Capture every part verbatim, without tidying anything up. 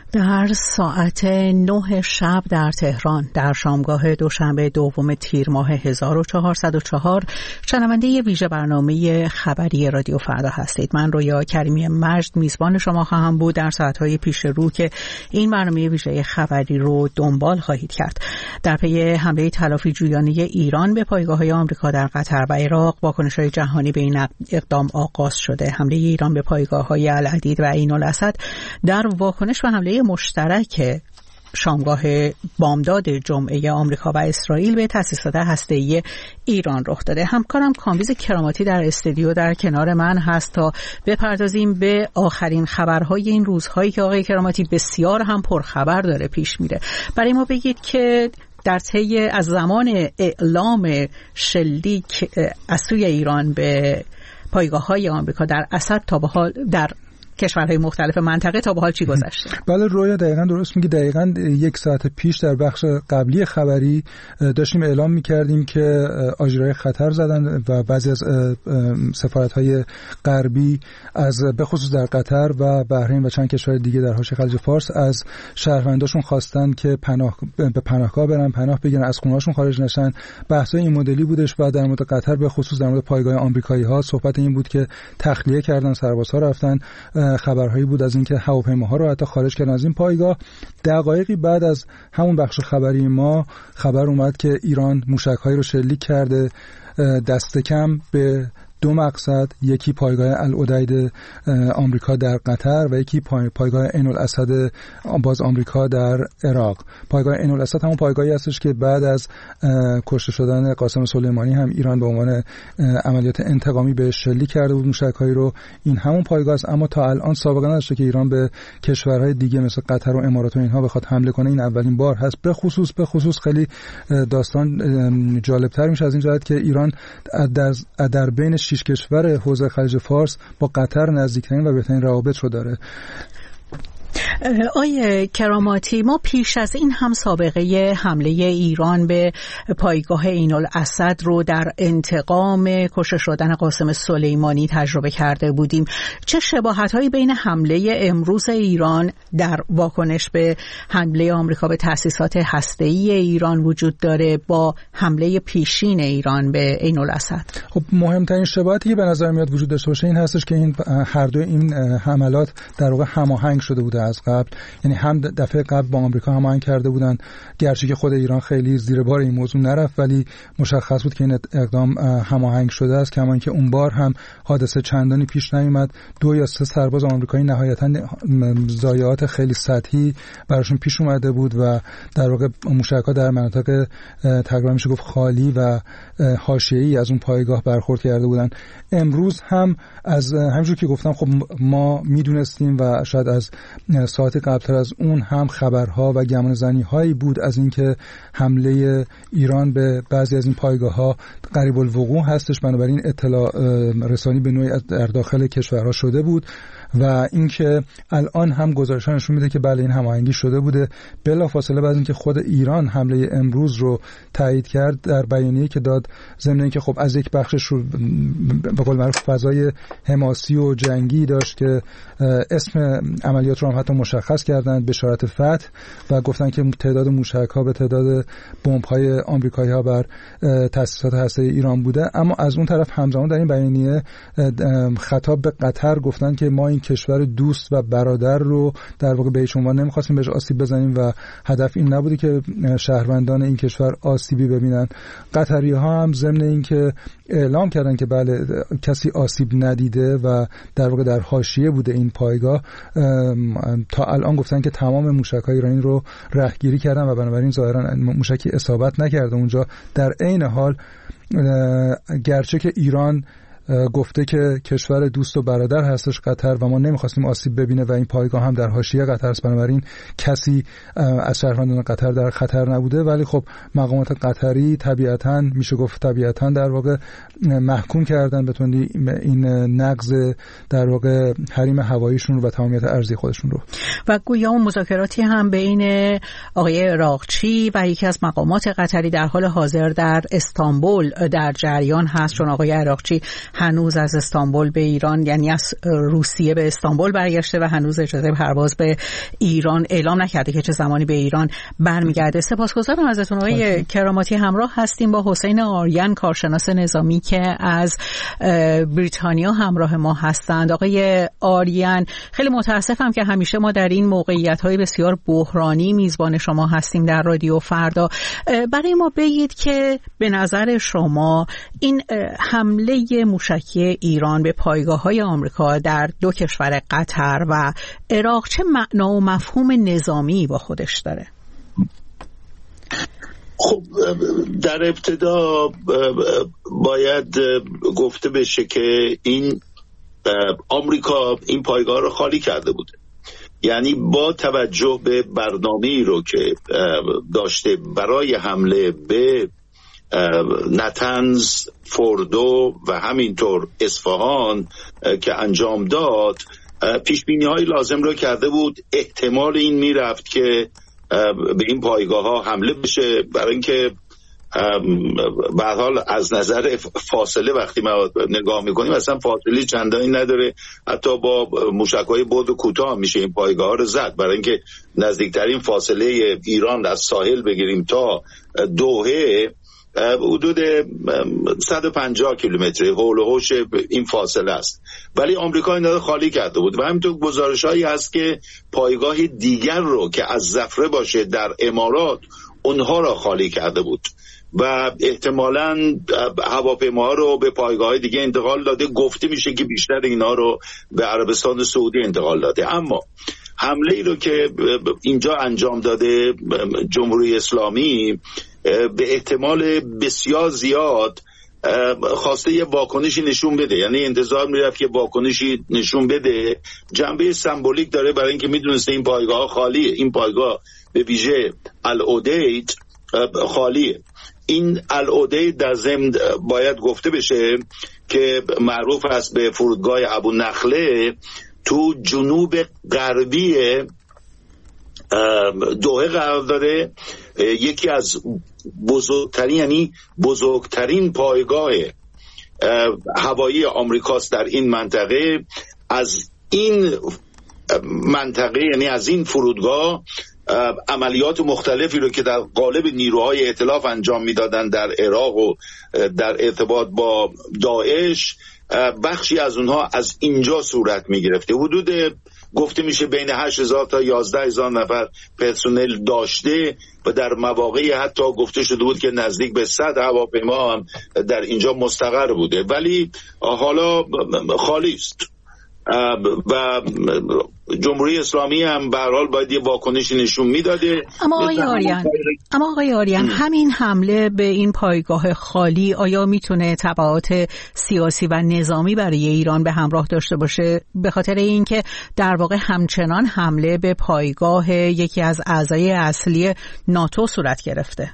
در ساعت نه شب در تهران در شامگاه دوشنبه دوم تیر ماه هزار و چهارصد و چهار شنونده ویژه برنامه خبری رادیو فردا هستید. من رویا کریمی مجد میزبان شما خواهم بود در ساعتهای پیش رو که این برنامه ویژه خبری رو دنبال خواهید کرد. در پی حمله تلافی جویانه ایران به پایگاه‌های آمریکا در قطر و عراق، واکنش‌های جهانی به این اقدام آغاز شده. حمله ایران به پایگاه‌های العدید و عین الاسد در واکنش به حمله مشترک شامگاه بامداد جمعه آمریکا و اسرائیل به تأسیسات هسته‌ای ایران رخ داده. همکارم کامبیز کراماتی در استودیو در کنار من هست تا بپردازیم به آخرین خبرهای این روزهایی که آقای کراماتی بسیار هم پرخبر داره پیش میره. برای ما بگید که در طی از زمان اعلام شلیک از سوی ایران به پایگاه‌های آمریکا در اسد تا به حال در کشورهای مختلف منطقه تا به حال چی گذشته؟ بله رویا دقیقاً درست میگی. دقیقاً یک ساعت پیش در بخش قبلی خبری داشتیم اعلام میکردیم که آژیرهای خطر زدن و بعضی از سفارت‌های غربی از به خصوص در قطر و بحرین و چند کشور دیگه در حاشیه خلیج فارس از شهرونداشون خواستن که پناه به پناهگاه برن، پناه بگیرن، از خونه‌هاشون خارج نشن. بحث‌های این مدلی بودش و در مورد قطر به خصوص در مورد پایگاه آمریکایی‌ها صحبت این بود که تخلیه کردن، سربازها رفتن. خبرهایی بود از اینکه هواپیماها رو حتی خارج کردن از این پایگاه. دقایقی بعد از همون بخش خبری ما خبر اومد که ایران موشک‌هایی رو شلیک کرده، دست کم به دو مقصد، یکی پایگاه العدید آمریکا در قطر و یکی پایگاه عین الاسد باز آمریکا در عراق. پایگاه عین الاسد همون پایگاهی هستش که بعد از کشته شدن قاسم سلیمانی هم ایران به عنوان عملیات انتقامی به شلیک کرده بود موشک‌هایی رو. این همون پایگاه است، اما تا الان سابقه نداشته که ایران به کشورهای دیگه مثل قطر و امارات و اینها بخواد حمله کنه. این اولین بار هست. به خصوص به خصوص خیلی داستان جالب‌تر میشه از این جهت که ایران در در بین شش کشور حوزه خلیج فارس با قطر نزدیکترین و بهترین روابط رو داره. آیه کراماتی، ما پیش از این هم سابقه حمله ایران به پایگاه عین الاسد رو در انتقام کشته شدن قاسم سلیمانی تجربه کرده بودیم. چه شباهت‌هایی بین حمله امروز ایران در واکنش به حمله آمریکا به تأسیسات هسته‌ای ایران وجود داره با حمله پیشین ایران به عین الاسد؟ خب مهمترین شباهتی که به نظر میاد وجود داشته باشه این هستش که این هر دو این حملات در واقع هماهنگ شده بوده از قبل. یعنی هم دفعه قبل با آمریکا هماهنگ کرده بودن، گرچه که خود ایران خیلی زیر بار این موضوع نرفت، ولی مشخص بود که این اقدام هماهنگ شده است. کما اینکه اون بار هم حادثه چندانی پیش نیامد. دو یا سه سرباز آمریکایی نهایتاً ضایعات خیلی سطحی براشون پیش اومده بود و در واقع موشک‌ها در مناطق تقریبا میشه گفت خالی و حاشیه‌ای از اون پایگاه برخورد کرده بودن. امروز هم از همونجور که گفتم خب ما میدونستیم و شاید از ساعت قبلتر از اون هم خبرها و گمانه‌زنی هایی بود از اینکه حمله ایران به بعضی از این پایگاه‌ها قریب الوقوع هستش. بنابراین اطلاع رسانی به نوعی در داخل کشورها شده بود و اینکه الان هم گزارش‌ها نشون میده که بله این هماهنگی شده بوده. بلافاصله بعد اینکه خود ایران حمله امروز رو تایید کرد در بیانیه‌ای که داد، ضمن اینکه خب از یک بخشش رو به قول معروف فضای حماسی و جنگی داشت که اسم عملیات رو هم حتی مشخص کردند، بشارت فتح، و گفتن که تعداد موشک‌ها به تعداد بمب‌های آمریکایی‌ها بر تأسیسات هسته‌ای ایران بوده. اما از اون طرف همزمان در این بیانیه خطاب به قطر گفتن که ما این کشور دوست و برادر رو در واقع به هیچ عنوان نمی‌خواستیم بهش آسیب بزنیم و هدف این نبوده که شهروندان این کشور آسیبی ببینن. قطری‌ها هم ضمن اینکه اعلام کردن که بله کسی آسیب ندیده و در واقع در حاشیه بوده این پایگاه، تا الان گفتن که تمام موشک‌های ایرانی رو رهگیری کردن و بنابراین ظاهراً موشکی اصابت نکرده اونجا. در عین حال گرچه که ایران گفته که کشور دوست و برادر هستش قطر و ما نمیخواستیم آسیب ببینه و این پایگاه هم در حاشیه قطر است، بنابراین کسی از شهروندان قطر در خطر نبوده، ولی خب مقامات قطری طبیعتاً میشه گفت طبیعتاً در واقع محکوم کردن به تندی این نقض در واقع حریم هواییشون و تمامیت ارضی خودشون رو. و گویا مذاکراتی هم بین آقای عراقچی و یکی از مقامات قطری در حال حاضر در استانبول در جریان هست، چون آقای عراقچی هنوز از استانبول به ایران، یعنی از روسیه به استانبول برگشته و هنوز اجازه پرواز به ایران اعلام نکرده که چه زمانی به ایران برمیگرده. سپاسگزارم ازتون آقای کراماتی. همراه هستیم با حسین آریان، کارشناس نظامی که از بریتانیا همراه ما هستند. آقای آریان، خیلی متاسفم که همیشه ما در این موقعیت‌های بسیار بحرانی میزبان شما هستیم در رادیو فردا. برای ما بگید که به نظر شما این حمله موشکی ایران به پایگاه‌های آمریکا در دو کشور قطر و عراق چه معنا و مفهوم نظامی با خودش داره؟ خب در ابتدا باید گفته بشه که این آمریکا این پایگاه رو خالی کرده بوده، یعنی با توجه به برنامه‌ای رو که داشته برای حمله به نتنز، فوردو و همینطور اصفهان که انجام داد، پیشبینی‌های لازم رو کرده بود. احتمال این میرفت که به این پایگاه ها حمله بشه، برای اینکه به هر حال از نظر فاصله وقتی ما نگاه میکنیم اصلا فاصله چندانی نداره، حتی با موشک‌های بعد کوتاه میشه این پایگاه ها رو زد، برای اینکه نزدیکترین فاصله ایران از ساحل بگیریم تا دوحه حدود صد و پنجاه کیلومتر حول و حوش این فاصله است، ولی آمریکا اینا رو خالی کرده بود. و همینطور گزارش‌هایی هست که پایگاه دیگر رو که از زفره باشه در امارات اونها را خالی کرده بود و احتمالاً هواپیماها رو به پایگاه دیگه انتقال داده. گفته میشه که بیشتر اینا رو به عربستان سعودی انتقال داده. اما حمله ای رو که اینجا انجام داده جمهوری اسلامی به احتمال بسیار زیاد خواسته یه واکنشی نشون بده، یعنی انتظار میرفت که واکنشی نشون بده. جنبه سمبولیک داره برای اینکه میدونسته این پایگاه خالیه، این پایگاه به ویژه العدید خالیه. این العدید در ضمن باید گفته بشه که معروف است به فرودگاه ابو نخله، تو جنوب غربی دوحه قرار داره. یکی از بزرگترین یعنی بزرگترین پایگاه هوایی آمریکاست در این منطقه. از این منطقه یعنی از این فرودگاه عملیات مختلفی رو که در قالب نیروهای ائتلاف انجام میدادن در عراق و در ارتباط با داعش، بخشی از اونها از اینجا صورت میگرفته. حدود گفته میشه بین هشت هزار تا یازده هزار نفر پرسنل داشته و در مواقعی حتی گفته شده بود که نزدیک به صد هواپیما هم در اینجا مستقر بوده، ولی حالا خالی است و جمهوری اسلامی هم به هر حال باید یه واکنشی نشون میداده. اما آقای آریان اما آقای آریان همین حمله به این پایگاه خالی آیا میتونه تبعات سیاسی و نظامی برای ایران به همراه داشته باشه، به خاطر اینکه در واقع همچنان حمله به پایگاه یکی از اعضای اصلی ناتو صورت گرفته؟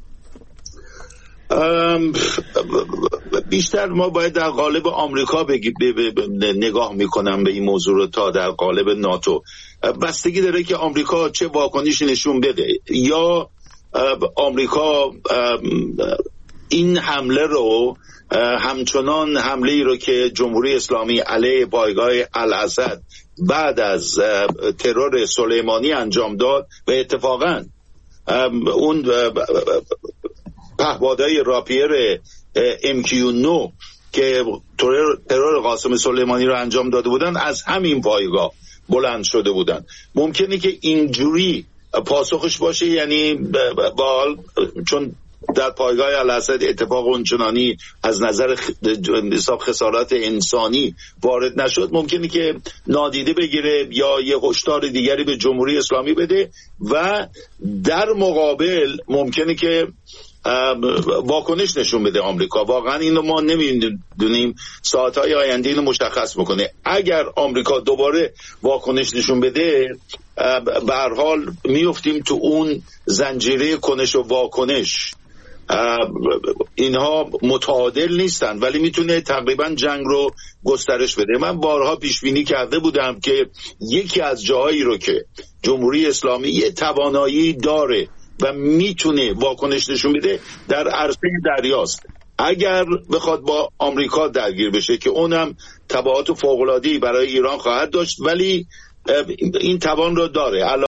بیشتر ما باید در قالب آمریکا بگی نگاه میکنم به این موضوع رو تا در قالب ناتو. بستگی داره که آمریکا چه واکنشی نشون بده. یا آمریکا این حمله رو همچنان حمله ای رو که جمهوری اسلامی علیه پایگاه الاسد بعد از ترور سلیمانی انجام داد و اتفاقاً اون پهپادهای راپیر ام کیو نه که ترور قاسم سلیمانی رو انجام داده بودن از همین پایگاه بلند شده بودن. ممکنه که اینجوری پاسخش باشه، یعنی بال چون در پایگاه الاسد اتفاق اونچنانی از نظر حساب خسارات انسانی وارد نشد، ممکنه که نادیده بگیره یا یه هشدار دیگری به جمهوری اسلامی بده و در مقابل ممکنه که واکنش نشون بده آمریکا. واقعا اینو ما نمیدونیم، ساعتهای آینده اینو مشخص میکنه. اگر آمریکا دوباره واکنش نشون بده به هر حال میفتیم تو اون زنجیره کنش و واکنش. اینها متعادل نیستن ولی میتونه تقریبا جنگ رو گسترش بده. من بارها پیش بینی کرده بودم که یکی از جاهایی رو که جمهوری اسلامی یه توانایی داره و میتونه واکنش نشون بده در عرصه دریاست. اگر بخواد با آمریکا درگیر بشه که اونم تبعات فوق‌العاده‌ای برای ایران خواهد داشت، ولی این توان رو داره.